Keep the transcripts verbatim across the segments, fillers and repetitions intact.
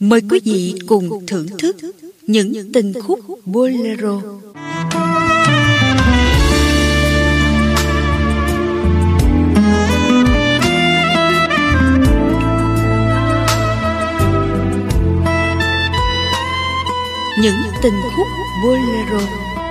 Mời quý vị cùng thưởng thức những tình khúc bolero. Những tình khúc bolero.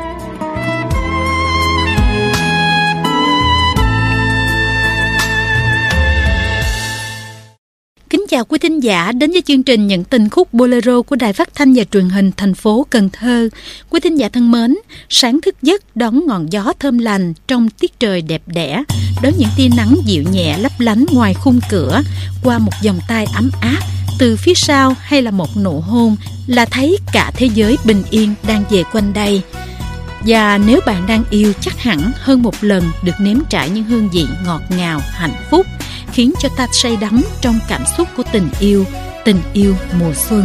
Kính chào quý thính giả đến với chương trình Những tình khúc bolero của Đài Phát thanh và Truyền hình thành phố Cần Thơ. Quý thính giả thân mến, sáng thức giấc đón ngọn gió thơm lành trong tiết trời đẹp đẽ, đón những tia nắng dịu nhẹ lấp lánh ngoài khung cửa, qua một vòng tay ấm áp từ phía sau hay là một nụ hôn là thấy cả thế giới bình yên đang về quanh đây. Và nếu bạn đang yêu, chắc hẳn hơn một lần được nếm trải những hương vị ngọt ngào, hạnh phúc, khiến cho ta say đắm trong cảm xúc của tình yêu, tình yêu mùa xuân.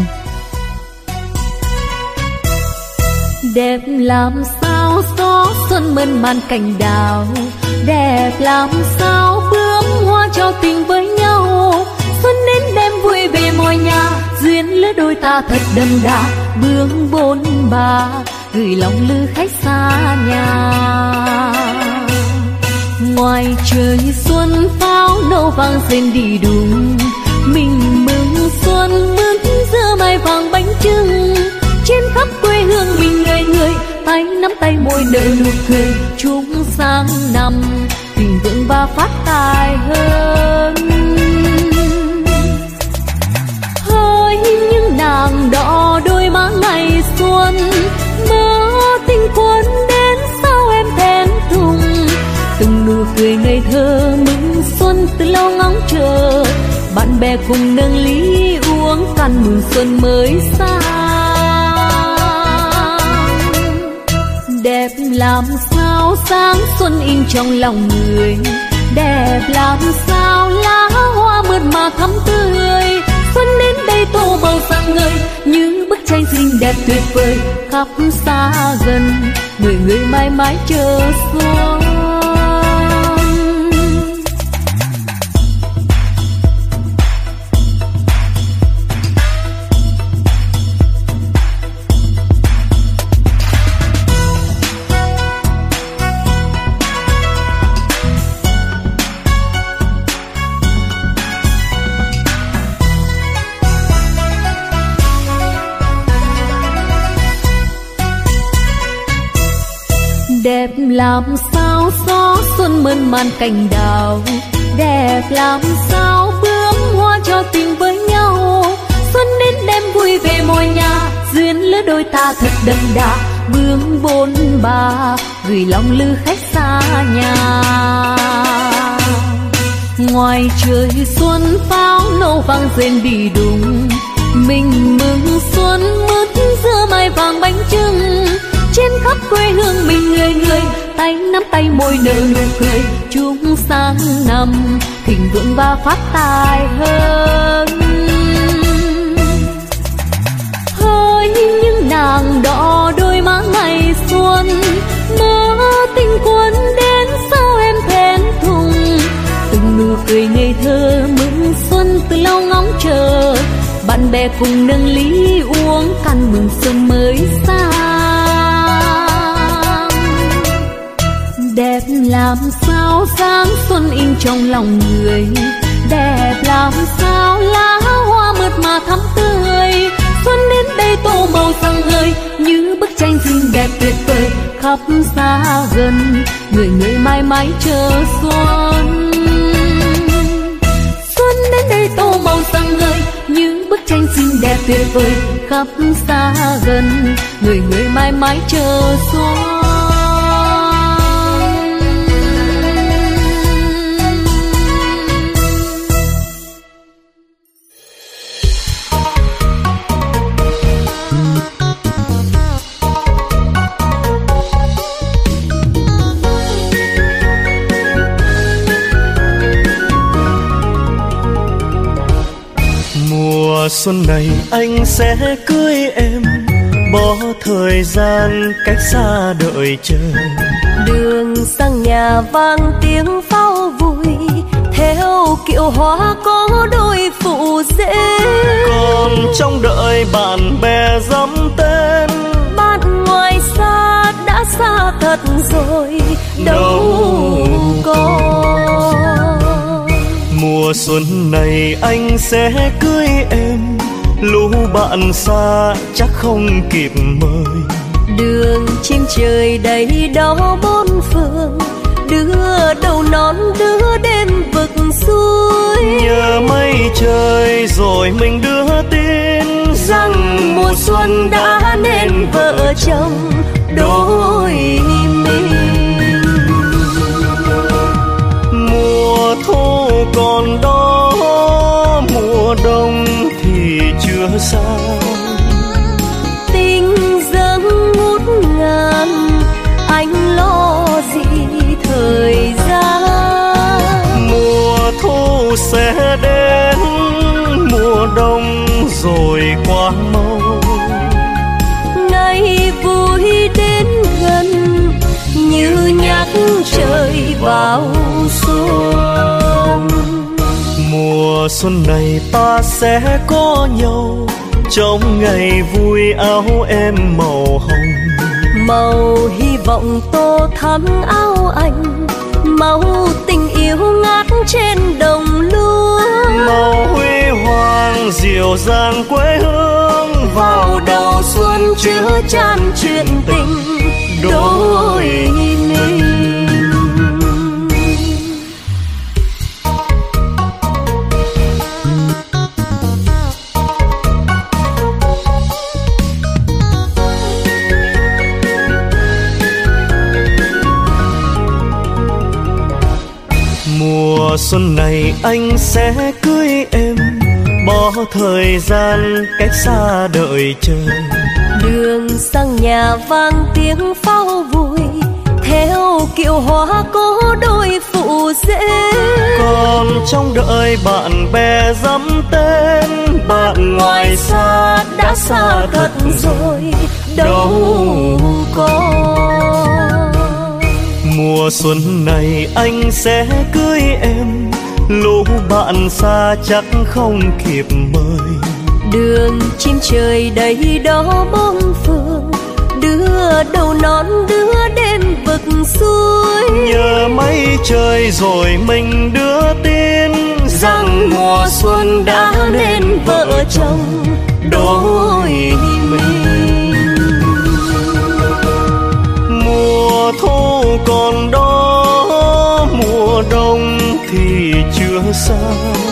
Đẹp làm sao gió xuân mơn man cành đào, đẹp làm sao bướm hoa cho tình với nhau. Xuân đến đêm vui về mọi nhà, duyên lứa đôi ta thật đậm đà, bướm bôn ba gửi lòng lữ khách xa nhà. Ngoài trời xuân pháo nổ vang rền đi đùng, mình mừng xuân mướn giữa mai vàng bánh trưng. Trên khắp quê hương mình người người, tay nắm tay môi nở nụ cười, chúng sang năm thịnh vượng và phát tài hơn. Hỡi những nàng đỏ đôi má ngày xuân, mơ tình quân đến sao em thẹn thùng. Từng nụ cười ngây thơ mừng xuân từ lâu ngóng chờ, bạn bè cùng nâng ly uống cạn mừng xuân mới sang. Đẹp làm sao sáng xuân in trong lòng người, đẹp làm sao lá hoa mượt mà thắm tươi. Xuân đến đây tô màu rạng ngời như bức tranh xinh đẹp tuyệt vời, khắp xa gần người người mãi mãi chờ xuân. Đẹp làm sao gió xuân mơn man cành đào, đẹp làm sao bướm hoa cho tình với nhau. Xuân đến đêm vui về mọi nhà, duyên lứa đôi ta thật đậm đà, bướm bôn ba gửi lòng lữ khách xa nhà. Ngoài trời xuân pháo nổ vang rền đi đùng, mình mừng xuân mướt giữa mai vàng bánh trưng. Trên khắp quê hương mình người người, tay nắm tay môi nở nụ cười, chúng sang năm thịnh vượng và phát tài hơn. Hỡi những nàng đỏ đôi má ngày xuân, mơ tình quân đến sao em thẹn thùng. Từng nụ cười ngây thơ mừng xuân từ lâu ngóng chờ, bạn bè cùng nâng ly uống cạn mừng xuân mới sang. Đẹp làm sao sáng xuân in trong lòng người, đẹp làm sao lá hoa mượt mà thắm tươi. Xuân đến đây tô màu rạng ngời như bức tranh xinh đẹp tuyệt vời, khắp xa gần người người mãi mãi chờ xuân. Xuân đến đây tô màu rạng ngời như bức tranh xinh đẹp tuyệt vời, khắp xa gần người người mãi mãi chờ xuân. Mùa xuân này anh sẽ cưới em, bỏ thời gian cách xa đợi chờ. Đường sang nhà vang tiếng pháo vui, theo kiệu hoa có đôi phụ rể. Có Còn trong đợi bạn bè dẫm tên, bạn ngoài xa đã xa thật rồi, đâu có. Mùa xuân này anh sẽ cưới em, lũ bạn xa chắc không kịp mời. Đường chim trời đầy đó bốn phương, đưa đầu nón đưa đêm vực xuôi. Nhờ mây trời rồi mình đưa tin rằng mùa xuân đã nên vợ chồng đôi mình. Mùa thu còn đó, mùa đông thì chưa xa. Tình dâng ngút ngàn, anh lo gì thời gian. Mùa thu sẽ đến, mùa đông rồi quá mau. Ngày vui đến gần, như nhắc trời vào xuân. Mùa xuân này ta sẽ có nhau, trong ngày vui áo em màu hồng. Màu hy vọng tô thắm áo anh, màu tình yêu ngát trên đồng lúa. Màu huy hoàng dịu dàng quê hương, vào đầu xuân chứa chan chuyện tình đôi mình. Mùa xuân này anh sẽ cưới em, bỏ thời gian cách xa đợi chờ. Đường sang nhà vang tiếng pháo vui, theo kiệu hoa có đôi phụ rể. Còn trong đợi bạn bè dẫm tên, bạn ngoài xa đã xa thật rồi, đâu có. Mùa xuân này anh sẽ cưới em, lũ bạn xa chắc không kịp mời. Đường chim trời đầy đó bốn phương, đưa đầu nón đưa đêm vực xuôi. Nhờ mây trời rồi mình đưa tin rằng mùa xuân đã nên vợ chồng đôi mình. Mùa thu còn đó, mùa đông thì chưa xa.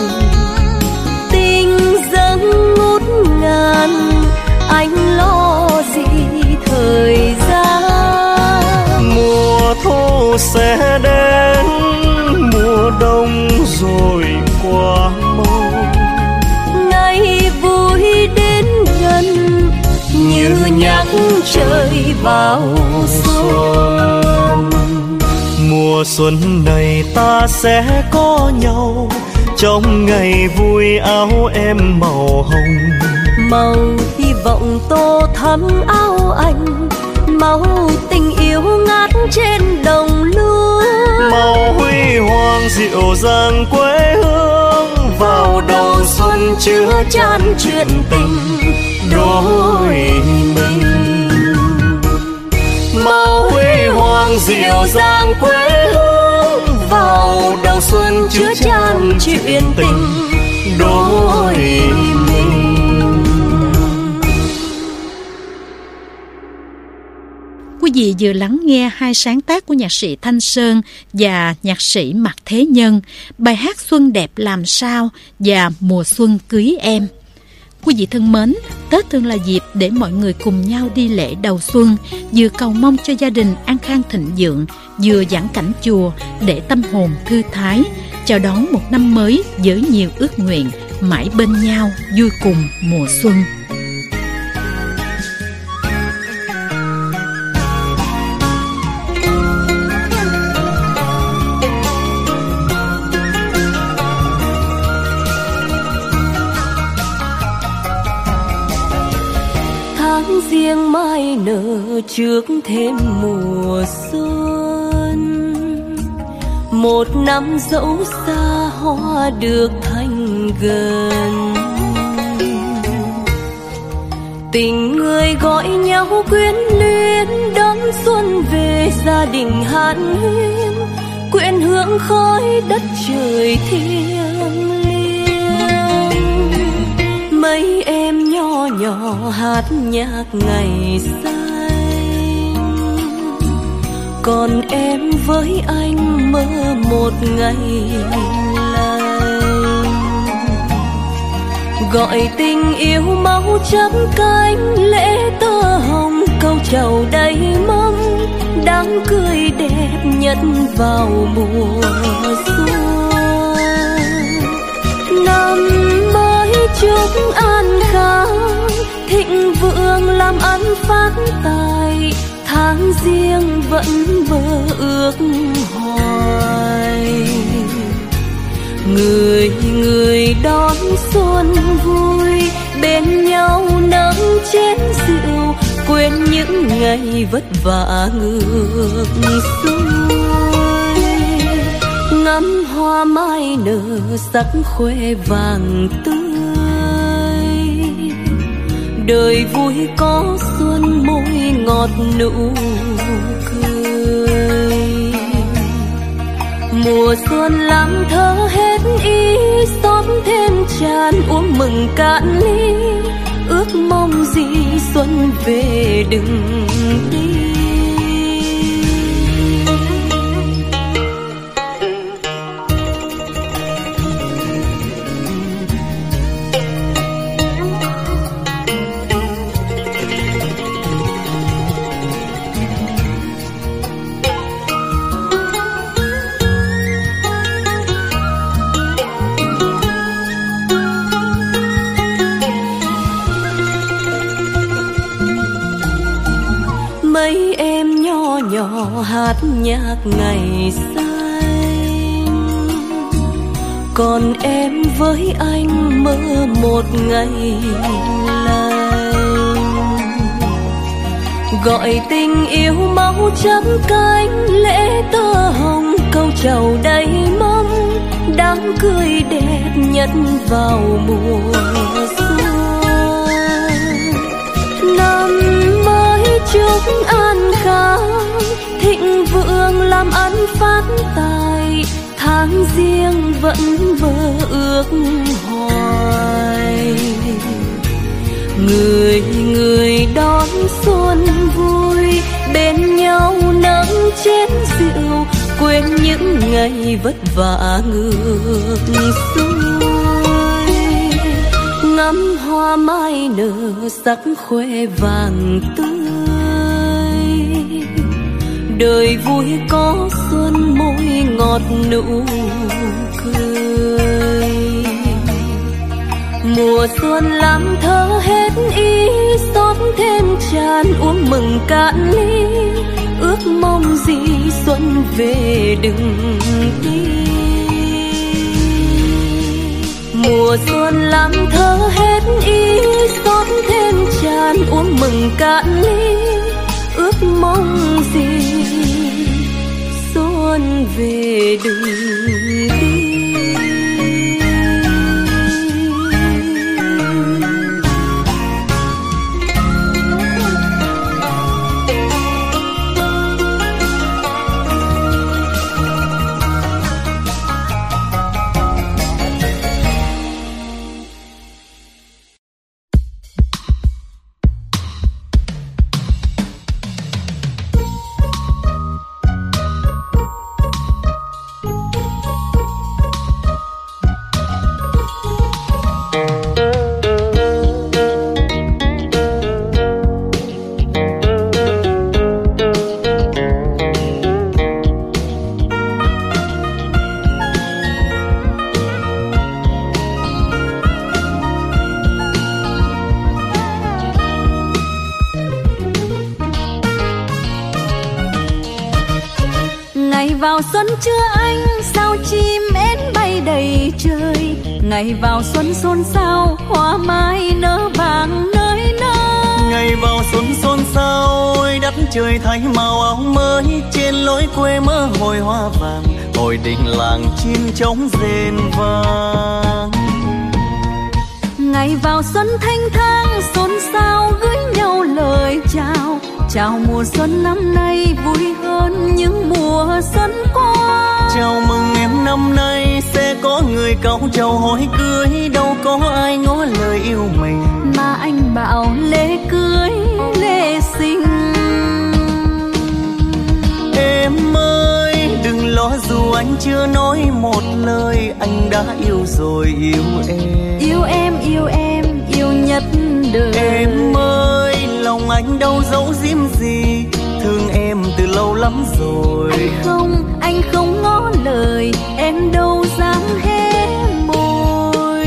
Tình dâng ngút ngàn, anh lo gì thời gian. Mùa thu sẽ đến, mùa đông rồi qua mau. Ngày vui đến gần, như nhắc trời vào xuân. Mùa xuân này ta sẽ có nhau, trong ngày vui áo em màu hồng. Màu hy vọng tô thắm áo anh, màu tình yêu ngát trên đồng lúa. Màu huy hoàng dịu dàng quê hương, vào đầu xuân chứa chan chuyện tình đôi mình. Màu huy hoàng dịu dàng quê hương, vào đầu xuân chứa chan chuyện tình đôi mình. Quý vị vừa lắng nghe hai sáng tác của nhạc sĩ Thanh Sơn và nhạc sĩ Mạc Thế Nhân, bài hát Xuân đẹp làm sao và Mùa xuân cưới em. Quý vị thân mến, Tết thường là dịp để mọi người cùng nhau đi lễ đầu xuân, vừa cầu mong cho gia đình an khang thịnh vượng, vừa giảng cảnh chùa để tâm hồn thư thái, chào đón một năm mới với nhiều ước nguyện, mãi bên nhau vui cùng mùa xuân. Tháng giêng mai nở trước thêm mùa xuân, một năm dẫu xa hoa được thành gần. Tình người gọi nhau quyến luyến, đón xuân về gia đình hàn huyên, quyện hương khói đất trời thiêng liêng. Mấy em nho nhỏ hát nhạc ngày xanh, còn em với anh mơ một ngày lành. Gọi tình yêu máu chắp cánh, lễ tơ hồng câu chầu đầy mong, đám cưới đẹp nhất vào mùa xuân. Năm mới chúc an khang, thịnh vượng làm ăn phát tài, tháng riêng vẫn mơ ước hoài. Người người đón xuân vui, bên nhau nâng chén rượu, quên những ngày vất vả ngược xuôi. Ngắm hoa mai nở sắc khoe vàng tươi, đời vui có xuân môi ngọt nụ cười. Mùa xuân làm thơ hết ý, xóm thêm tràn uống mừng cạn ly, ước mong gì xuân về đừng đi. Mấy em nho nhỏ hát nhạc ngày xanh, còn em với anh mơ một ngày lành. Gọi tình yêu máu chắp cánh, lễ tơ hồng câu chầu đầy mong, đám cưới đẹp nhất vào mùa xuân. Năm chúc an khang, thịnh vượng làm ăn phát tài, tháng riêng vẫn mơ ước hoài. Người người đón xuân vui, bên nhau nâng chén rượu, quên những ngày vất vả ngược xuôi. Ngắm hoa mai nở sắc khoe vàng tươi, đời vui có xuân môi ngọt nụ cười. Mùa xuân làm thơ hết ý, xóm thêm tràn uống mừng cạn ly, ước mong gì xuân về đừng đi. Mùa xuân làm thơ hết ý, xóm thêm tràn uống mừng cạn ly, ước mong gì xuân về đừng đi. Vào xuân chưa anh, sao chim én bay đầy trời. Ngày vào xuân xôn xao, hoa mai nở vàng nơi nơi. Ngày vào xuân xôn xao, ôi đất trời thay màu áo mới. Trên lối quê mơ hồi hoa vàng, hồi đình làng chim trống rền vang. Ngày vào xuân thanh thang, xôn xao gửi chào mùa xuân năm nay vui hơn những mùa xuân qua. Chào mừng em năm nay sẽ có người cau trầu hỏi cưới, đâu có ai ngỏ lời yêu mình mà anh bảo lễ cưới lễ sinh. Em ơi đừng lo dù anh chưa nói một lời, anh đã yêu rồi yêu em. Yêu em yêu em yêu nhất đời. Em ơi lòng anh đâu giấu giếm gì, thương em từ lâu lắm rồi. Anh không anh không ngỏ lời, em đâu dám hé môi.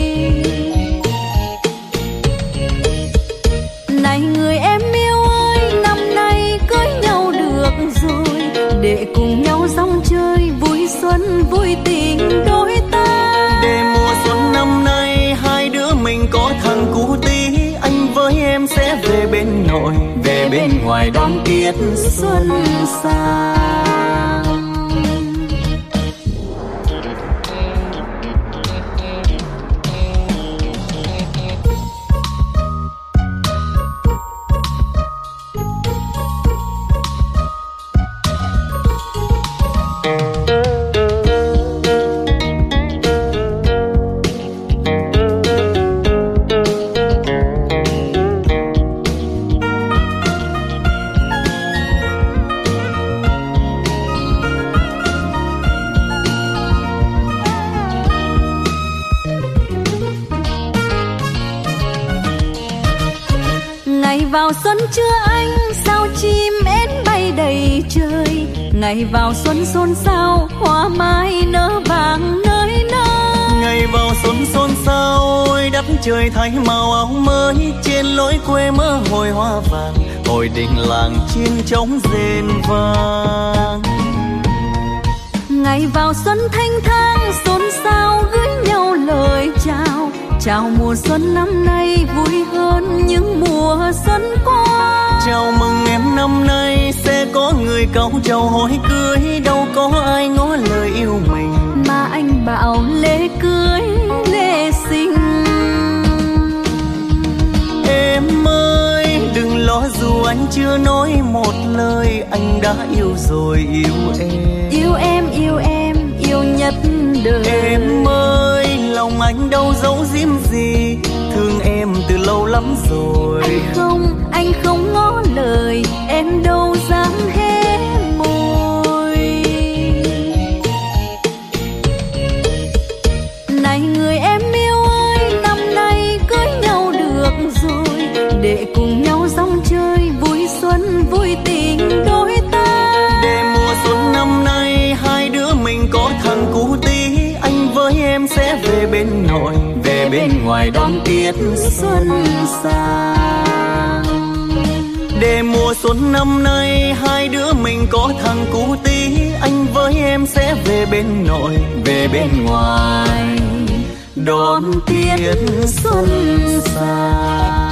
Này người em yêu ơi, năm nay cưới nhau được rồi, để cùng nhau rong chơi vui xuân vui tình đôi ta. Để mùa xuân năm nay hai đứa mình có thằng cú tí, anh với em sẽ về bên nội, về bên ngoài đón tiết xuân sang. Vào xuân chưa anh sao chim én bay đầy trời, ngày vào xuân xôn xao hoa mai nở vàng nơi nơi. Ngày vào xuân xôn xao ôi đất trời thay màu áo mới, trên lối quê mơ hồi hoa vàng, hồi đình làng chiên trống rền vang. Ngày vào xuân thanh thang xôn xao gửi nhau lời chào, chào mùa xuân năm nay vui hơn những mùa xuân qua. Chào mừng em năm nay sẽ có người cau trầu hỏi cưới, đâu có ai ngỏ lời yêu mình mà anh bảo lễ cưới lễ sinh. Em ơi đừng lo dù anh chưa nói một lời, anh đã yêu rồi yêu em. Yêu em yêu em yêu nhất đời. Em ơi lòng anh đâu giấu giếm gì, thương em từ lâu lắm rồi. Anh không anh không ngỏ lời, em đâu dám hé môi. Này người em yêu ơi, năm nay cưới nhau được rồi, để cùng nhau rong chơi vui xuân vui tình đôi ta. Để mùa xuân năm nay hai đứa mình có thằng cú tí, anh với em sẽ về bên nội, về bên ngoài đón tiết xuân sang. Để mùa xuân năm nay hai đứa mình có thằng cú tí, anh với em sẽ về bên nội, về bên ngoài đón tiết xuân sang.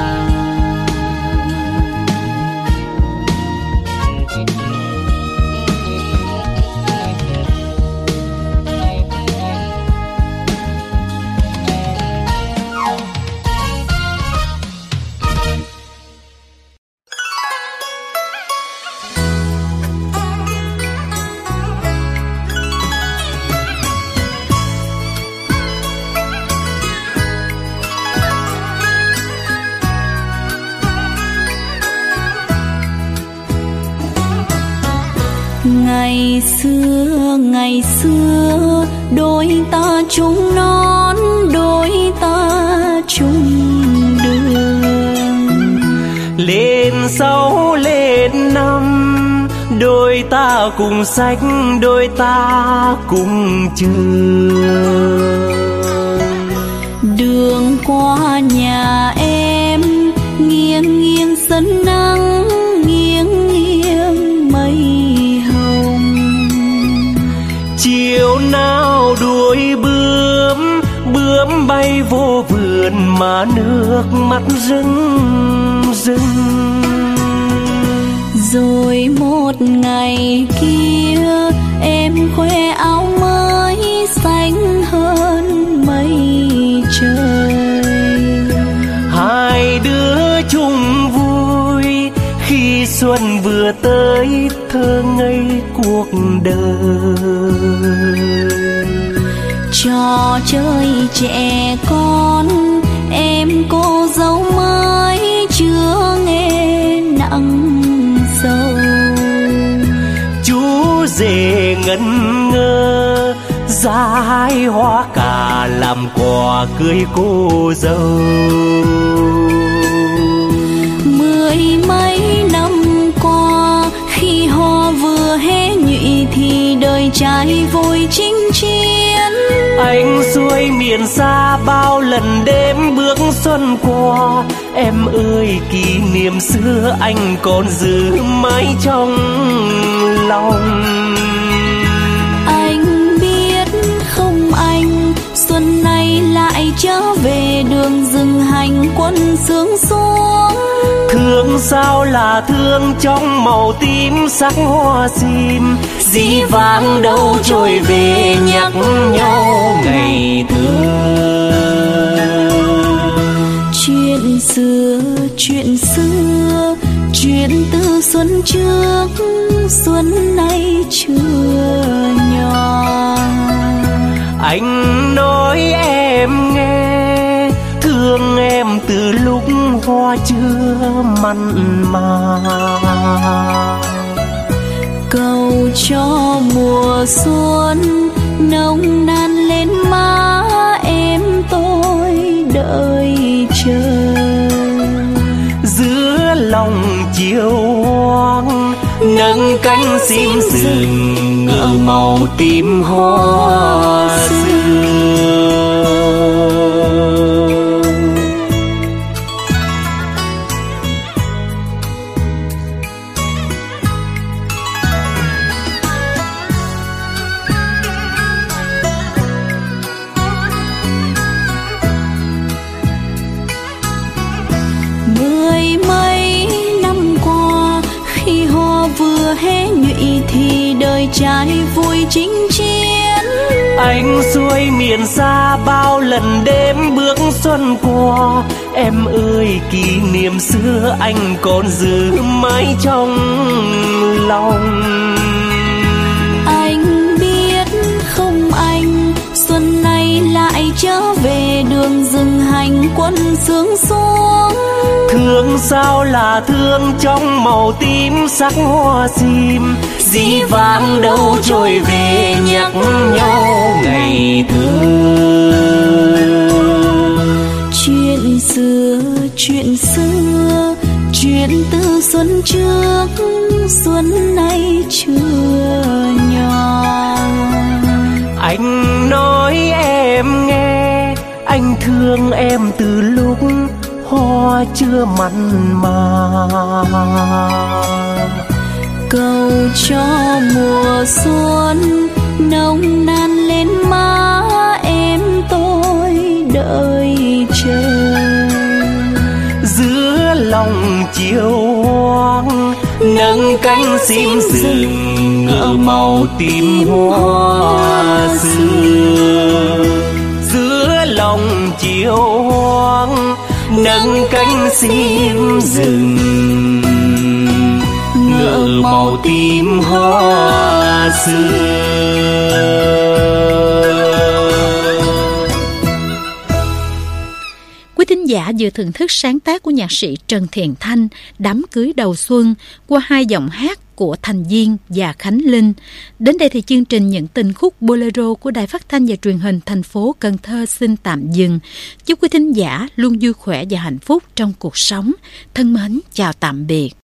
Ngày xưa ngày xưa đôi ta chung non, đôi ta chung đường. Lên sáu lên năm đôi ta cùng sách, đôi ta cùng trường. Đường qua nhà em nghiêng nghiêng sân nắng, nghiêng nghiêng mây hồng. Chiều nào đuổi bướm, bướm bay vô vườn mà nước mắt rưng rưng. Rồi một ngày kia em khoe áo mới xanh hơn mây trời. Hai đứa chung vui khi xuân vừa tới thơ ngây cuộc đời. Trò chơi trẻ con em cô dâu mới chưa nghe nặng sâu. Chú rể ngẩn ngơ dải hoa cà làm quà cưới cô dâu. Mười mấy năm qua khi hoa vừa hé nhụy thì đời trai vui chinh chiến. Anh xuôi miền xa bao lần đêm bước xuân qua. Em ơi kỷ niệm xưa anh còn giữ mãi trong lòng. Anh biết không anh, xuân nay lại trở về đường rừng hành quân sướng xuống. Thương sao là thương trong màu tím sắc hoa sim. Dĩ vãng đâu trôi về nhắc nhau ngày thơ. Chuyện xưa, chuyện xưa, chuyện từ xuân trước, xuân nay chưa nhỏ. Anh nói em nghe, thương em từ lúc hoa chưa mặn mà. Cầu cho mùa xuân nồng nàn lên má em tôi đợi chờ. Giữa lòng chiều hoang nâng cánh sim rừng ngỡ màu tím hoa xưa. Mười mấy năm qua khi hoa vừa hé nhụy thì đời trai vui chinh chiến. Anh xuôi miền xa bao lần đêm bước xuân qua. Em ơi kỷ niệm xưa anh còn giữ mãi trong lòng. Anh biết không anh, xuân nay lại trở về đường rừng hành quân sướng xuống. Thương sao là thương trong màu tím sắc hoa sim. Dĩ vãng đâu trôi về nhắc nhau ngày thơ. Chuyện xưa, chuyện xưa, chuyện từ xuân trước, xuân nay chưa nhỏ. Anh nói em nghe, anh thương em từ lúc hoa chưa mặn mà. Cầu cho mùa xuân nồng nàn lên má em tôi đợi chờ. Giữa lòng chiều hoang nâng cánh sim rừng ngỡ màu tím hoa xưa. Giữa lòng chiều hoang nâng cánh sim rừng ngỡ màu tím hoa xưa. Quý thính giả vừa thưởng thức sáng tác của nhạc sĩ Trần Thiện Thanh, Đám cưới đầu xuân, qua hai giọng hát của Thành Diên và Khánh Linh. Đến đây thì chương trình Những tình khúc Bolero của Đài Phát thanh và Truyền hình thành phố Cần Thơ xin tạm dừng. Chúc quý thính giả luôn vui khỏe và hạnh phúc trong cuộc sống. Thân mến, chào tạm biệt.